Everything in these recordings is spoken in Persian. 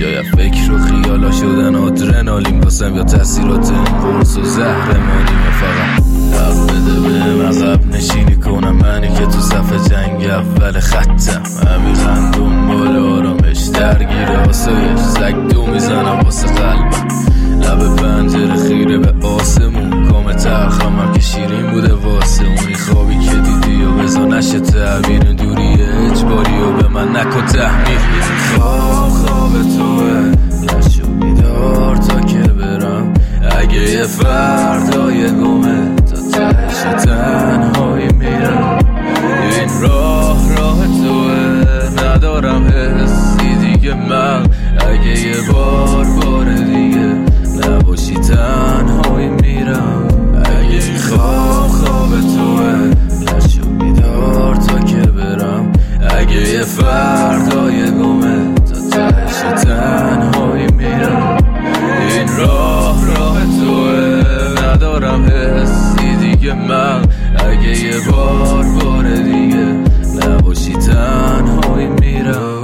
شاید فکر و خیالا شدن آدرنالین واسم یا تاثیرات این قرص و زهرمانیم. فقط حق بده بهم عقب نشینی کنم منی که تو صف جنگ اول خطم. عمیقا دنبال آرامش درگیر آسایش زگ دو میزنم واسه قلبم. لب پنجره خیره به آسمون کام تلخم هم که شیرین بوده واسه اونی خوابی که دیدی و بزا نشه تعبیر دوری اجباری و به من نکن تحمیل. خواب توه نشو بیدار تا که برم اگه یه فردای گمه تا تهش تنهایی میرم. این راه توه ندارم حسی دیگه من اگه یه بار دیگه نباشی تنهایی میرم. اگه این خواب توه نشو بیدار تا که برم اگه یه فردای گمه تا تهش تنهایی میرم. این راه توه ندارم حسی دیگه من اگه یه بار دیگه نباشی تنهایی میرم.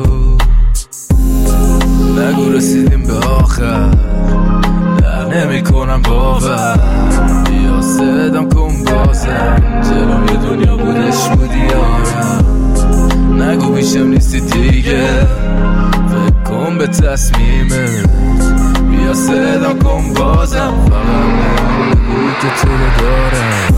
نگو رسیدیم به آخر نمی کنم باور بیا صدام کن بازم جلوم یه دنیا بودش بودی آرم. نگو پیشم نیستی دیگه فکر کن به تصمیمت بیا صدام کن بازم فقط نگو که تو رو دارم.